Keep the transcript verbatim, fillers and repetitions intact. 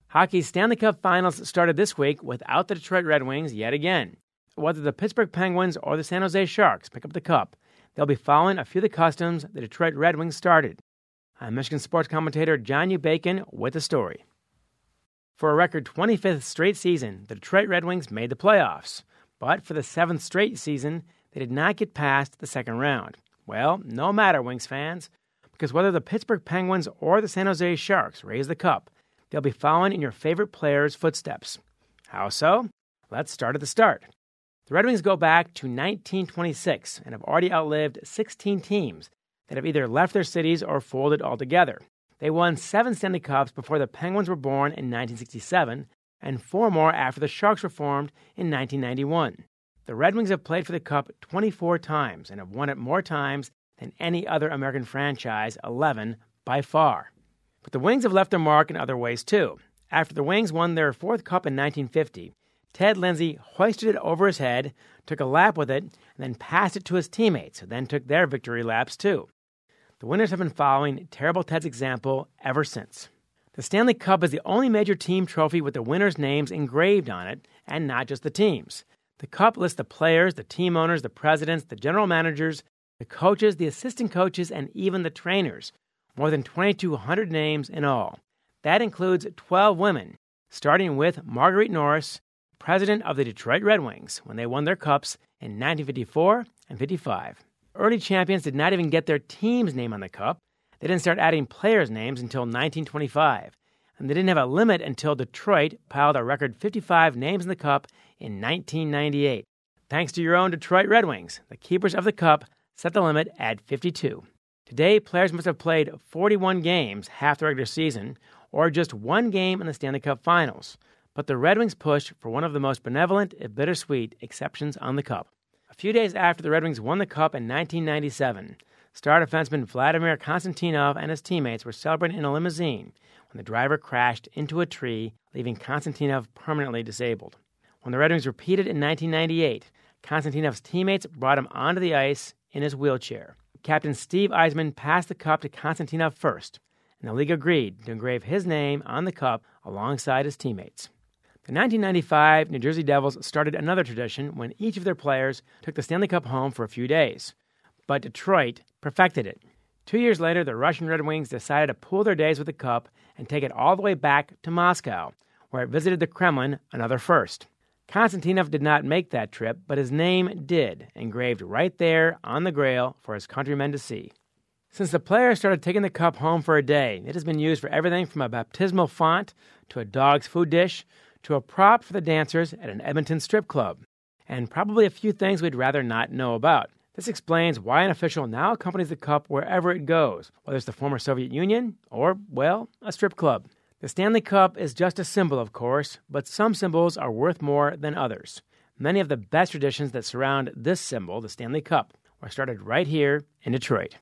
Hockey's Stanley Cup Finals started this week without the Detroit Red Wings yet again. Whether the Pittsburgh Penguins or the San Jose Sharks pick up the cup, they'll be following a few of the customs the Detroit Red Wings started. I'm Michigan sports commentator John U. Bacon with the story. For a record twenty-fifth straight season, the Detroit Red Wings made the playoffs. But for the seventh straight season, they did not get past the second round. Well, no matter, Wings fans, because whether the Pittsburgh Penguins or the San Jose Sharks raise the cup, they'll be following in your favorite player's footsteps. How so? Let's start at the start. The Red Wings go back to nineteen twenty-six and have already outlived sixteen teams that have either left their cities or folded altogether. They won seven Stanley Cups before the Penguins were born in nineteen sixty-seven and four more after the Sharks were formed in nineteen ninety-one. The Red Wings have played for the Cup twenty-four times and have won it more times than any other American franchise, eleven by far. But the Wings have left their mark in other ways, too. After the Wings won their fourth cup in nineteen fifty, Ted Lindsay hoisted it over his head, took a lap with it, and then passed it to his teammates, who then took their victory laps, too. The winners have been following Terrible Ted's example ever since. The Stanley Cup is the only major team trophy with the winners' names engraved on it, and not just the teams. The cup lists the players, the team owners, the presidents, the general managers, the coaches, the assistant coaches, and even the trainers. More than twenty-two hundred names in all. That includes twelve women, starting with Marguerite Norris, president of the Detroit Red Wings, when they won their cups in nineteen fifty-four and fifty-five. Early champions did not even get their team's name on the cup. They didn't start adding players' names until nineteen twenty-five. And they didn't have a limit until Detroit piled a record fifty-five names in the cup in nineteen ninety-eight. Thanks to your own Detroit Red Wings, the keepers of the cup set the limit at fifty-two. Today, players must have played forty-one games, half the regular season, or just one game in the Stanley Cup Finals. But the Red Wings pushed for one of the most benevolent and bittersweet exceptions on the cup. A few days after the Red Wings won the cup in nineteen ninety-seven, star defenseman Vladimir Konstantinov and his teammates were celebrating in a limousine when the driver crashed into a tree, leaving Konstantinov permanently disabled. When the Red Wings repeated in nineteen ninety-eight, Konstantinov's teammates brought him onto the ice in his wheelchair. Captain Steve Yzerman passed the cup to Konstantinov first, and the league agreed to engrave his name on the cup alongside his teammates. The nineteen ninety-five New Jersey Devils started another tradition when each of their players took the Stanley Cup home for a few days. But Detroit perfected it. Two years later, the Russian Red Wings decided to pool their days with the cup and take it all the way back to Moscow, where it visited the Kremlin, another first. Konstantinov did not make that trip, but his name did, engraved right there on the Grail for his countrymen to see. Since the players started taking the cup home for a day, it has been used for everything from a baptismal font to a dog's food dish to a prop for the dancers at an Edmonton strip club, and probably a few things we'd rather not know about. This explains why an official now accompanies the cup wherever it goes, whether it's the former Soviet Union or, well, a strip club. The Stanley Cup is just a symbol, of course, but some symbols are worth more than others. Many of the best traditions that surround this symbol, the Stanley Cup, were started right here in Detroit.